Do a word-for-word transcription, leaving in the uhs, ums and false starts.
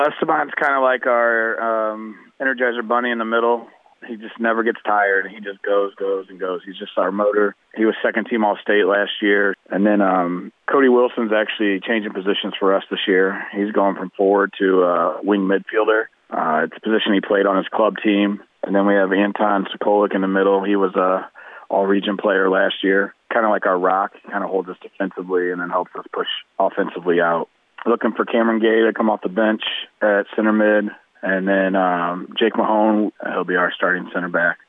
Esteban's kind of like our um, Energizer Bunny in the middle. He just never gets tired. He just goes, goes, and goes. He's just our motor. He was second team All-State last year. And then um, Cody Wilson's actually changing positions for us this year. He's going from forward to uh, wing midfielder. Uh, it's a position he played on his club team. And then we have Anton Sokolic in the middle. He was a all-region player last year. Kind of like our rock. He kind of holds us defensively and then helps us push offensively out. Looking for Cameron Gay to come off the bench at center mid. And then um, Jake Mahone, he'll be our starting center back.